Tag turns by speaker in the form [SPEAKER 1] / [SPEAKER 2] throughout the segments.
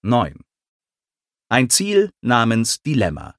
[SPEAKER 1] 9. Ein Ziel namens Dilemma.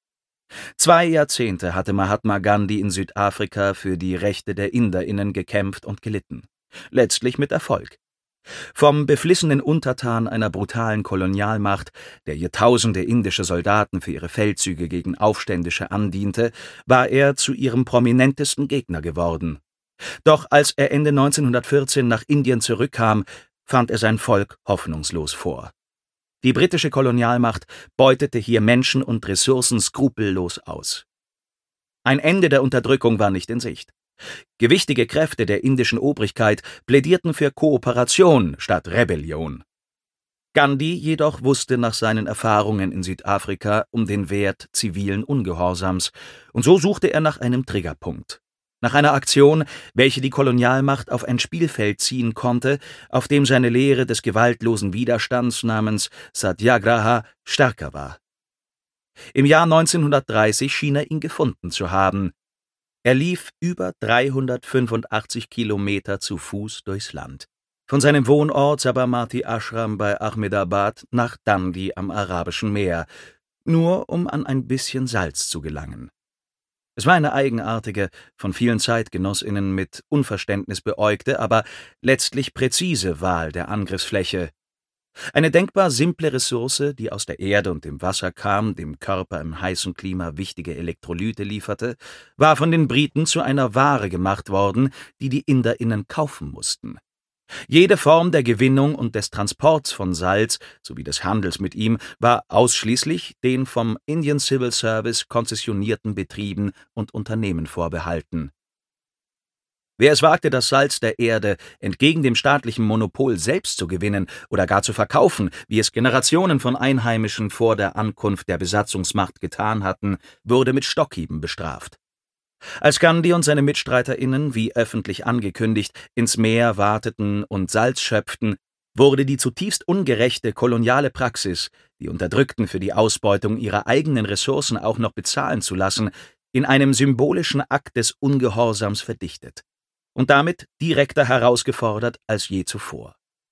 [SPEAKER 1] 2 Jahrzehnte hatte Mahatma Gandhi in Südafrika für die Rechte der InderInnen gekämpft und gelitten. Letztlich mit Erfolg. Vom beflissenen Untertan einer brutalen Kolonialmacht, der ihr tausende indische Soldaten für ihre Feldzüge gegen Aufständische andiente, war er zu ihrem prominentesten Gegner geworden. Doch als er Ende 1914 nach Indien zurückkam, fand er sein Volk hoffnungslos vor. Die britische Kolonialmacht beutete hier Menschen und Ressourcen skrupellos aus. Ein Ende der Unterdrückung war nicht in Sicht. Gewichtige Kräfte der indischen Obrigkeit plädierten für Kooperation statt Rebellion. Gandhi jedoch wusste nach seinen Erfahrungen in Südafrika um den Wert zivilen Ungehorsams, und so suchte er nach einem Triggerpunkt. Nach einer Aktion, welche die Kolonialmacht auf ein Spielfeld ziehen konnte, auf dem seine Lehre des gewaltlosen Widerstands namens Satyagraha stärker war. Im Jahr 1930 schien er ihn gefunden zu haben. Er lief über 385 Kilometer zu Fuß durchs Land. Von seinem Wohnort Sabarmati Ashram bei Ahmedabad nach Dundee am Arabischen Meer, nur um an ein bisschen Salz zu gelangen. Es war eine eigenartige, von vielen ZeitgenossInnen mit Unverständnis beäugte, aber letztlich präzise Wahl der Angriffsfläche. Eine denkbar simple Ressource, die aus der Erde und dem Wasser kam, dem Körper im heißen Klima wichtige Elektrolyte lieferte, war von den Briten zu einer Ware gemacht worden, die die InderInnen kaufen mussten. Jede Form der Gewinnung und des Transports von Salz sowie des Handels mit ihm war ausschließlich den vom Indian Civil Service konzessionierten Betrieben und Unternehmen vorbehalten. Wer es wagte, das Salz der Erde entgegen dem staatlichen Monopol selbst zu gewinnen oder gar zu verkaufen, wie es Generationen von Einheimischen vor der Ankunft der Besatzungsmacht getan hatten, wurde mit Stockhieben bestraft. Als Gandhi und seine MitstreiterInnen, wie öffentlich angekündigt, ins Meer wateten und Salz schöpften, wurde die zutiefst ungerechte koloniale Praxis, die Unterdrückten für die Ausbeutung ihrer eigenen Ressourcen auch noch bezahlen zu lassen, in einem symbolischen Akt des Ungehorsams verdichtet und damit direkter herausgefordert als je zuvor.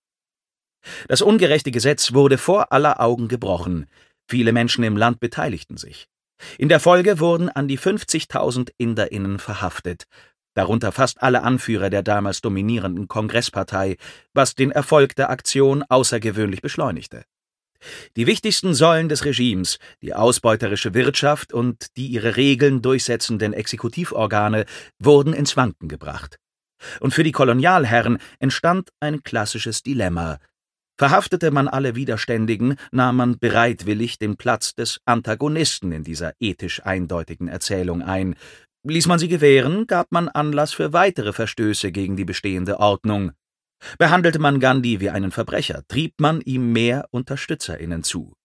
[SPEAKER 1] Das ungerechte Gesetz wurde vor aller Augen gebrochen. Viele Menschen im Land beteiligten sich. In der Folge wurden an die 50.000 InderInnen verhaftet, darunter fast alle Anführer der damals dominierenden Kongresspartei, was den Erfolg der Aktion außergewöhnlich beschleunigte. Die wichtigsten Säulen des Regimes, die ausbeuterische Wirtschaft und die ihre Regeln durchsetzenden Exekutivorgane, wurden ins Wanken gebracht. Und für die Kolonialherren entstand ein klassisches Dilemma. Verhaftete man alle Widerständigen, nahm man bereitwillig den Platz des Antagonisten in dieser ethisch eindeutigen Erzählung ein. Ließ man sie gewähren, gab man Anlass für weitere Verstöße gegen die bestehende Ordnung. Behandelte man Gandhi wie einen Verbrecher, trieb man ihm mehr UnterstützerInnen zu.